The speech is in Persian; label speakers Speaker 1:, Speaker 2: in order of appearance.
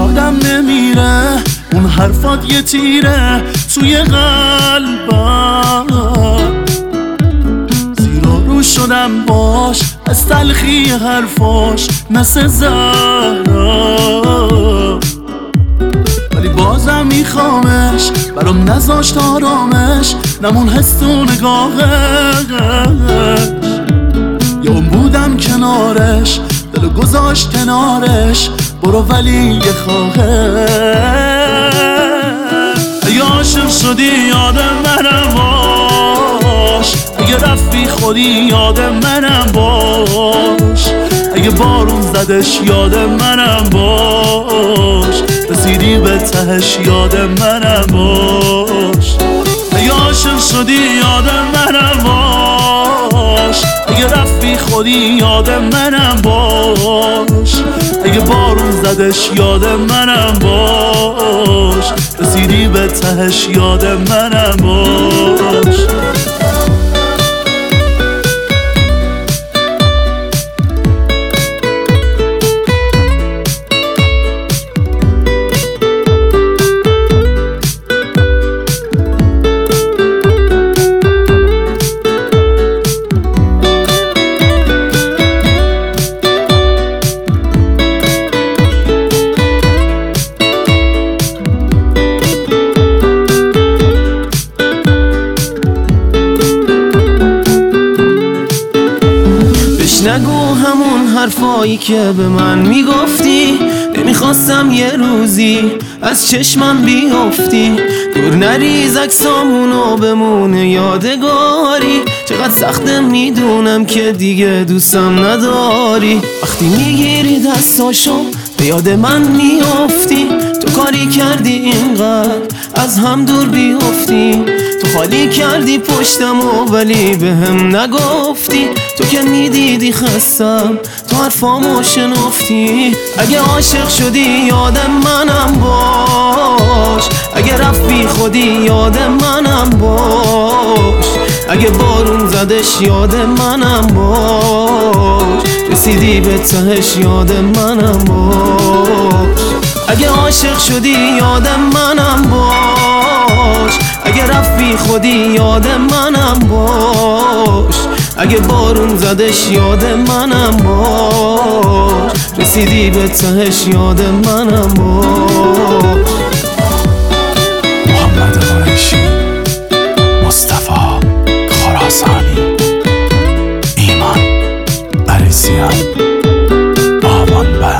Speaker 1: یادم نمیره اون حرفات یه تیره توی قلبم، زیرا رو شدم باش از تلخی حرفاش مثل زهرا، ولی بازم میخوامش برام نذاشت آرامش نمون حس و نگاهش، یا اون بودم کنارش دلو گذاشت کنارش برو ولی یه خواهش. اگه عاشق شدی یادم منم باش، اگه رفتی خودی یادم منم باش، اگه بارون زدش یادم منم باش، رسیدی به تهش یادم منم باش. اگه عاشق شدی یادم منم باش، اگه رفتی خودی یادم منم باش، اگه بارون زدش یادم منم باش، رسیدی به تهش یادم منم باش.
Speaker 2: نگو همون حرفایی که به من میگفتی، نمیخواستم یه روزی از چشمم بیفتی، دور نریز عکسامونو بمونه یادگاری، چقدر سخته میدونم که دیگه دوستم نداری، وقتی میگیری دستاشو به یاد من میافتی، تو کاری کردی اینقدر از هم دور بیافتی، تو خالی کردی پشتمو ولی به هم نگفتی، تو که میدیدی خستم تو حرفامو شنفتی. اگه عاشق شدی یادم منم باش، اگه رفتی خودی یادم منم باش، اگه بارون زدش یادم منم باش، رسیدی به تهش یادم منم باش. اگه عاشق شدی یادم منم باش، اگه رفتی خودی یادم منم باش، اگه بارون زدش یادم منم باش، رسیدی به تهش یادم منم باش.
Speaker 3: محمد قریشی، مصطفی خراسانی، ایمان عریسیان، آبان بر